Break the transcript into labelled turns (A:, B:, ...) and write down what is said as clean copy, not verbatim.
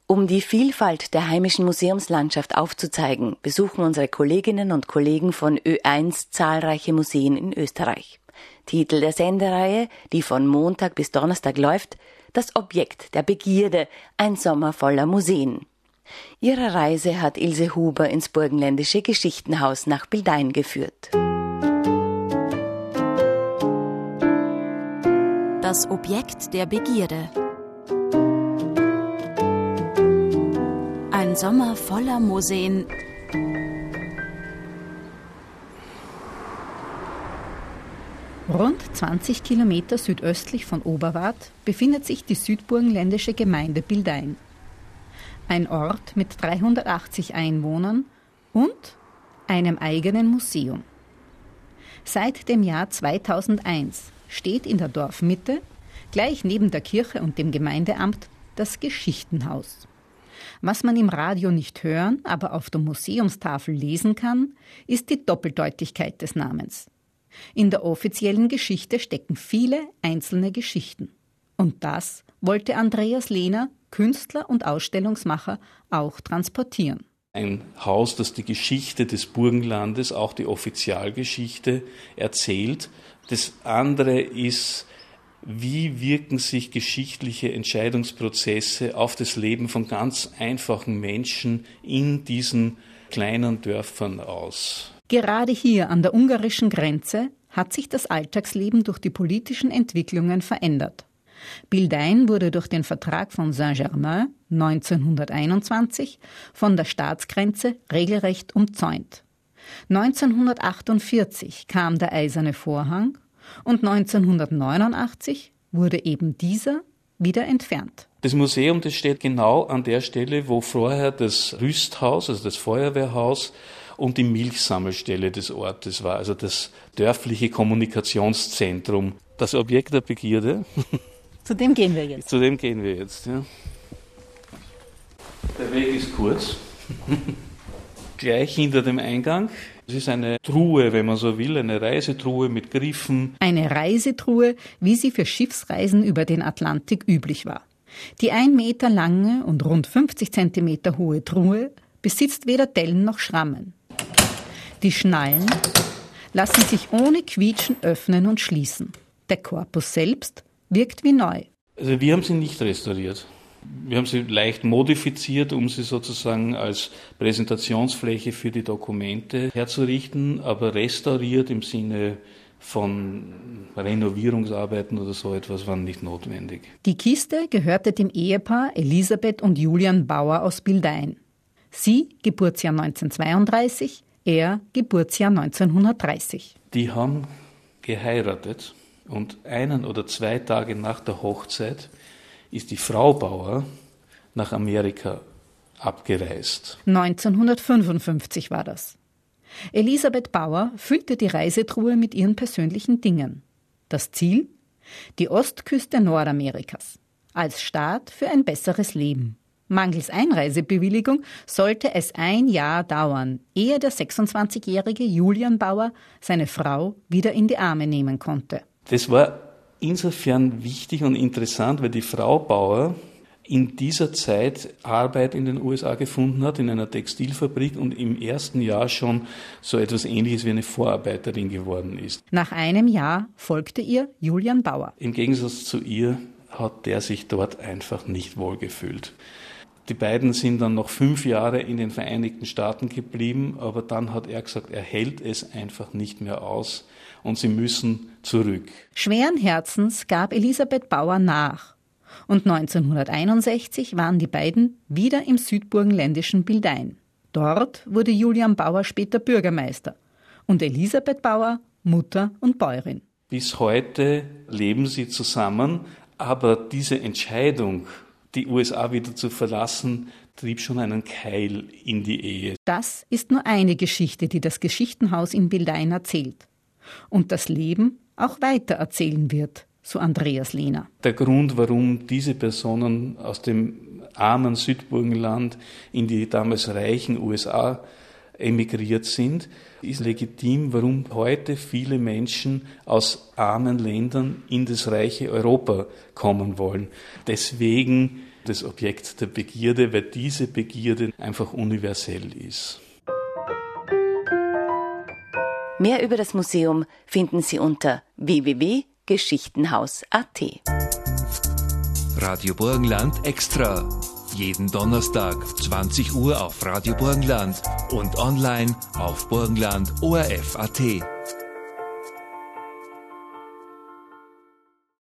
A: Um die Vielfalt der heimischen Museumslandschaft aufzuzeigen, besuchen unsere Kolleginnen und Kollegen von Ö1 zahlreiche Museen in Österreich. Titel der Sendereihe, die von Montag bis Donnerstag läuft: Das Objekt der Begierde, ein Sommer voller Museen. Ihre Reise hat Ilse Huber ins burgenländische Geschichtenhaus nach Bildein geführt.
B: Das Objekt der Begierde. Ein Sommer voller Museen.
C: Rund 20 Kilometer südöstlich von Oberwart befindet sich die südburgenländische Gemeinde Bildein. Ein Ort mit 380 Einwohnern und einem eigenen Museum. Seit dem Jahr 2001 steht in der Dorfmitte, gleich neben der Kirche und dem Gemeindeamt, das Geschichtenhaus. Was man im Radio nicht hören, aber auf der Museumstafel lesen kann, ist die Doppeldeutigkeit des Namens. In der offiziellen Geschichte stecken viele einzelne Geschichten. Und das wollte Andreas Lehner, Künstler und Ausstellungsmacher, auch transportieren.
D: Ein Haus, das die Geschichte des Burgenlandes, auch die Offizialgeschichte, erzählt. Das andere ist, wie wirken sich geschichtliche Entscheidungsprozesse auf das Leben von ganz einfachen Menschen in diesen kleinen Dörfern aus?
C: Gerade hier an der ungarischen Grenze hat sich das Alltagsleben durch die politischen Entwicklungen verändert. Bildein wurde durch den Vertrag von Saint-Germain 1921 von der Staatsgrenze regelrecht umzäunt. 1948 kam der Eiserne Vorhang und 1989 wurde eben dieser wieder entfernt.
D: Das Museum, das steht genau an der Stelle, wo vorher das Rüsthaus, also das Feuerwehrhaus, und die Milchsammelstelle des Ortes war, also das dörfliche Kommunikationszentrum. Das Objekt der Begierde.
C: Zu dem gehen wir jetzt.
D: Zu dem gehen wir jetzt, ja. Der Weg ist kurz. Gleich hinter dem Eingang. Es ist eine Truhe, wenn man so will, eine Reisetruhe mit Griffen.
C: Eine Reisetruhe, wie sie für Schiffsreisen über den Atlantik üblich war. Die 1 Meter lange und rund 50 Zentimeter hohe Truhe besitzt weder Dellen noch Schrammen. Die Schnallen lassen sich ohne Quietschen öffnen und schließen. Der Korpus selbst wirkt wie neu.
D: Also wir haben sie nicht restauriert. Wir haben sie leicht modifiziert, um sie sozusagen als Präsentationsfläche für die Dokumente herzurichten, aber restauriert im Sinne von Renovierungsarbeiten oder so etwas waren nicht notwendig.
C: Die Kiste gehörte dem Ehepaar Elisabeth und Julian Bauer aus Bildein. Sie Geburtsjahr 1932, er Geburtsjahr 1930.
D: Die haben geheiratet und 1 oder 2 Tage nach der Hochzeit ist die Frau Bauer nach Amerika abgereist.
C: 1955 war das. Elisabeth Bauer füllte die Reisetruhe mit ihren persönlichen Dingen. Das Ziel? Die Ostküste Nordamerikas. Als Start für ein besseres Leben. Mangels Einreisebewilligung sollte es 1 Jahr dauern, ehe der 26-jährige Julian Bauer seine Frau wieder in die Arme nehmen konnte.
D: Das war insofern wichtig und interessant, weil die Frau Bauer in dieser Zeit Arbeit in den USA gefunden hat, in einer Textilfabrik und im ersten Jahr schon so etwas Ähnliches wie eine Vorarbeiterin geworden ist.
C: Nach einem Jahr folgte ihr Julian Bauer.
D: Im Gegensatz zu ihr hat der sich dort einfach nicht wohlgefühlt. Die beiden sind dann noch 5 Jahre in den Vereinigten Staaten geblieben, aber dann hat er gesagt, er hält es einfach nicht mehr aus und sie müssen zurück.
C: Schweren Herzens gab Elisabeth Bauer nach und 1961 waren die beiden wieder im südburgenländischen Bildein. Dort wurde Julian Bauer später Bürgermeister und Elisabeth Bauer Mutter und Bäuerin.
D: Bis heute leben sie zusammen, aber diese Entscheidung, die USA wieder zu verlassen, trieb schon einen Keil in die Ehe.
C: Das ist nur eine Geschichte, die das Geschichtenhaus in Bildein erzählt. Und das Leben auch weiter erzählen wird, so Andreas Lehner.
D: Der Grund, warum diese Personen aus dem armen Südburgenland in die damals reichen USA emigriert sind, ist legitim, warum heute viele Menschen aus armen Ländern in das reiche Europa kommen wollen. Deswegen das Objekt der Begierde, weil diese Begierde einfach universell ist.
A: Mehr über das Museum finden Sie unter www.geschichtenhaus.at.
E: Radio Burgenland Extra. Jeden Donnerstag 20 Uhr auf Radio Burgenland und online auf burgenland.orf.at.